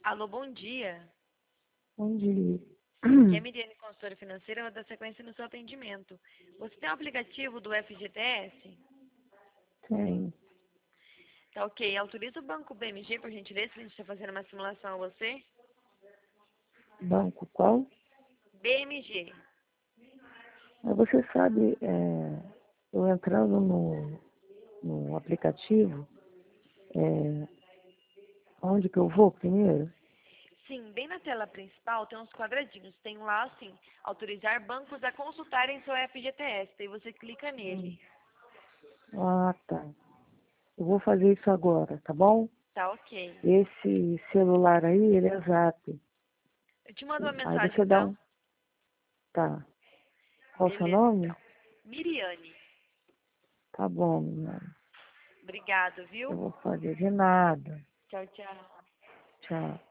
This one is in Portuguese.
Alô, bom dia. Bom dia. Aqui é a Miriane, consultora financeira, eu vou dar sequência no seu atendimento. Você tem o aplicativo do FGTS? Tem. Tá ok. Autoriza o banco BMG, por gentileza, que a gente está fazendo uma simulação a você? Banco qual? BMG. Mas você sabe, eu entrando no aplicativo, é, onde que eu vou primeiro? Sim, bem na tela principal tem uns quadradinhos. Tem lá, assim, autorizar bancos a consultarem seu FGTS. Daí você clica nele. Ah, tá. Eu vou fazer isso agora, tá bom? Tá ok. Esse celular aí, ele é Zap. Eu te mando uma Aí mensagem, você dá então. um... Tá. Qual o seu Beleza, então. nome? Miriane. Tá bom, menina. Obrigado, Eu viu? vou fazer de nada. Tchau, tchau. Tchau.